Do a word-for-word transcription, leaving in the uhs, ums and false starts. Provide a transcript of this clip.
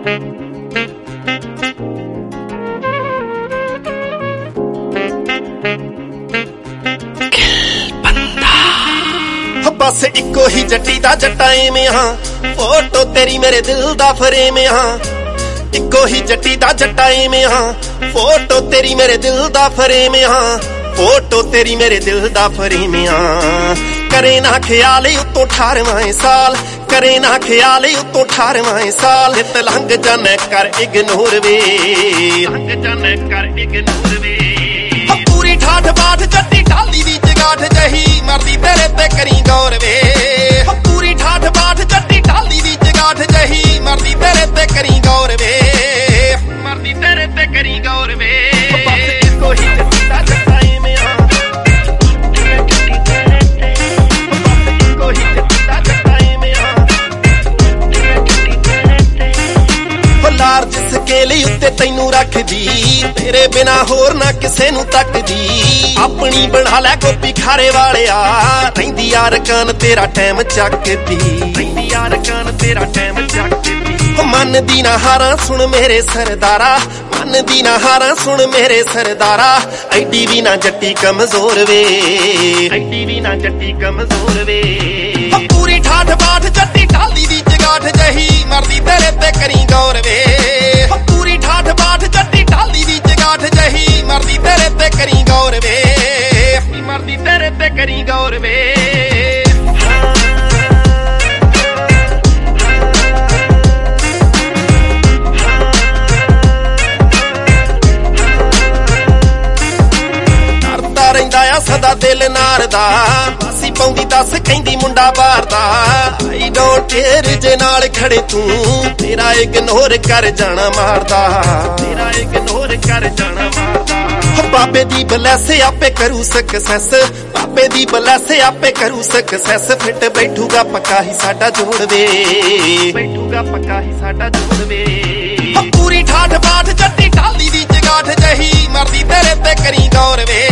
बस इको ही जट्टी दा जट्टा एवें हां फोटो तेरी मेरे दिल दा फरेम हां इको ही जट्टी दा जट्टा एवें हां फोटो तेरी मेरे दिल दा फरेम हां फोटो तेरी मेरे दिल दा फरेम हां करे ना ख्याल उतो अठारहवां साल करे ना ख्याल उतो अठारहवां साल नित लंघ जाने कर इग्नोर वे लंघ जाने कर इग्नोर वे पूरी ठाठ बाठ जट्टी ढाली दी जगाठ जही मरदी तेरे ते करी गौर वे पूरी ठाठ बाठ जट्टी ढाली दी जगाठ जही मरदी तेरे ते करी गौर वे मरदी तेरे ते करी गौर वे बस इको ही जट्टी दा जट्टा एवें हां इको ही जट्टी दा जट्टा एवें हां लार्ज स्केल उत्ते तैनू रखदी तेरे बिना होर ना किसे नू तकदी अपनी बना लै गोपी खारे वालिया रहिंदी यार कान तेरा टाइम चकदी रहिंदी यार कान तेरा टाइम चकदी मन दी ना हारा सुन मेरे सरदारा मन दी ना हारा सुन मेरे सरदारा ऐडी भी ना जट्टी कमजोर वे ऐडी भी ना जट्टी कमजोर वे पूरी ठाठ बाठ जट्टी ढाली दी जगाठ जही मरदी तेरे ते करी गौर वे पूरी ठाठ बाठ जट्टी ढाली दी जगाठ जही मरदी तेरे ते करी गौर वे मरदी तेरे ते करी गौर वे करदा रहिंदा आ सदा दिल नार दा मासी पाउंदी दस कहंदी मुंडा बाहर दा आई डोंट केयर जे नाल खड़े तू तेरा इग्नोर कर जाना मारदा तेरा इग्नोर कर जाना मारदा बाबे दी बलैस आपे करू सक्सेस बाबे दी बलैस आपे करू सक्सेस फिट बैठूगा पक्का ही साडा जोड़ वे बैठूगा पक्का ही साडा जोड़ वे पूरी ठाठ बाठ जट्टी ढाली दी जगाठ जही मरदी तेरे ते करी गौर वे